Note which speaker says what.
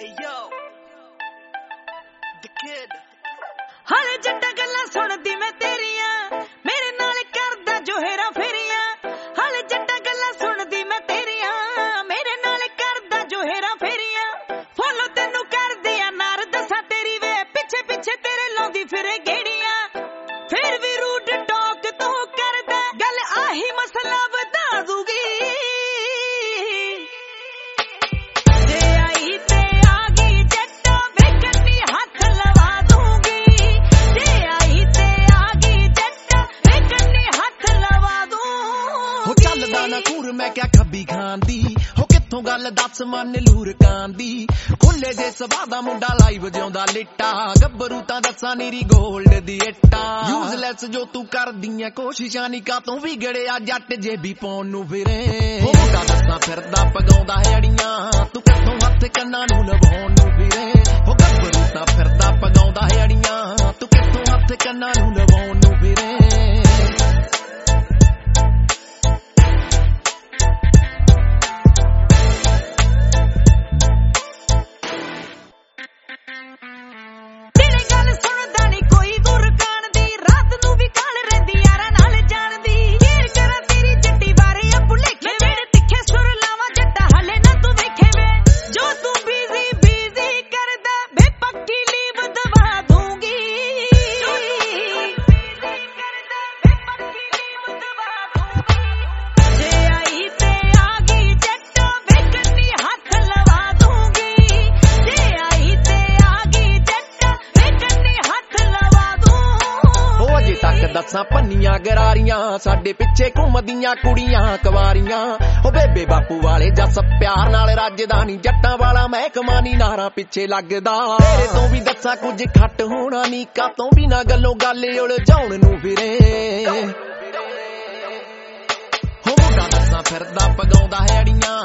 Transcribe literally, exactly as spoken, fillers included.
Speaker 1: ਹਾਲੇ ਜੱਟਾ ਗੱਲਾਂ ਸੁਣਦੀ ਮੈਂ ਤੇਰੀਆਂ, ਮੇਰੇ ਨਾਲ ਕਰਦਾ ਜੋ ਹੇਰਾ ਫੇਰੀਆਂ। ਹਾਲੇ ਜੱਟਾ ਗੱਲਾਂ ਸੁਣਦੀ ਮੈਂ ਤੇਰੀਆਂ, ਮੇਰੇ ਨਾਲ ਕਰਦਾ ਜੋ ਹੇਰਾ ਫੇਰੀਆਂ। ਫੋਲੋ ਤੈਨੂੰ ਕਰਦੇ ਆ ਨਾਰ ਦੱਸਾਂ ਤੇਰੀ ਵੇ, ਪਿੱਛੇ ਪਿੱਛੇ ਤੇਰੇ ਲਾਉਂਦੀ ਫਿਰੇ ਗੇੜੀਆਂ। ਫਿਰ ਵੀ ਰੂਟ ਟਾਕ ਤੂੰ ਕਰਦਾ, ਗੱਲ ਆਹੀ ਮਸਲਾ ਵਧਾ ਦੂਗੀ।
Speaker 2: ਨਾ ਕੂਰ ਮੈਂ ਕਿਆ ਖੱਬੀ ਖਾਂਦੀ ਹੋ, ਕਿੱਥੋਂ ਗੱਲ ਦੱਸ ਮਨ ਲੂਰ ਕਾਂਦੀ। ਖੁੱਲੇ ਜੇ ਸਵਾ ਦਾ ਮੁੰਡਾ ਲਾਈਵ ਜਿਉਂਦਾ ਲਿੱਟਾ, ਗੱਭਰੂ ਤਾਂ ਦੱਸਾਂ ਨੀਰੀ ਗੋਲਡ ਦੀ ਇੱਟਾ। ਯੂਜ਼ਲੈਸ ਜੋ ਤੂੰ ਕਰਦੀਆਂ ਕੋਸ਼ਿਸ਼ਾਂ ਨੀ ਕਾਤੋਂ ਵਿਗੜਿਆ ਜੱਟ ਜੇ ਵੀ ਪਾਉਣ ਨੂੰ ਫਿਰੇ। ਹੋ ਮੁੰਡਾ ਦੱਸਾਂ ਫਿਰਦਾ ਪਗਾਉਂਦਾ ਹੈ ਅੜੀਆਂ, ਤੂੰ ਕਿੱਥੋਂ ਹੱਥ ਕੰਨਾਂ ਨੂੰ ਲਵਾਉਣ ਨੂੰ ਫਿਰੇ। ਹੋ ਗੱਭਰੂ ਤਾਂ ਫਿਰਦਾ ਪਗਾਉਂਦਾ ਹੈ ਅੜੀਆਂ, ਤੂੰ ਕਿੱਥੋਂ ਹੱਥ ਕੰਨਾਂ ਨੂੰ ਲਵਾਉਣ ਨੂੰ ਫਿਰੇ। ਦੱਸਾਂ ਪੰਨੀਆਂ ਗਰਾਰੀਆਂ, ਸਾਡੇ ਪਿੱਛੇ ਘੁੰਮਦੀਆਂ ਕੁੜੀਆਂ ਕੁਵਾਰੀਆਂ। ਉਹ ਬੇਬੇ ਬਾਪੂ ਵਾਲੇ ਜੱਸ ਪਿਆਰ ਨਾਲ ਰੱਜਦਾ ਨੀ, ਜੱਟਾਂ ਵਾਲਾ ਮਹਿਕਮਾ ਨੀ ਨਾਰਾਂ ਪਿੱਛੇ ਲੱਗਦਾ। ਤੇਰੇ ਤੋਂ ਵੀ ਦੱਸਾਂ ਕੁਝ ਖੱਟ ਹੋਣਾ ਨੀ, ਕਾਤੋਂ ਵੀ ਨਾ ਗੱਲੋਂ ਗੱਲ ਉਲਝਾਉਣ ਨੂੰ ਫਿਰੇ। ਹੋ ਮੁੰਡਾ ਦੱਸਾਂ ਫਿਰਦਾ ਪਗਾਉਂਦਾ ਹੈ ਅੜੀਆਂ,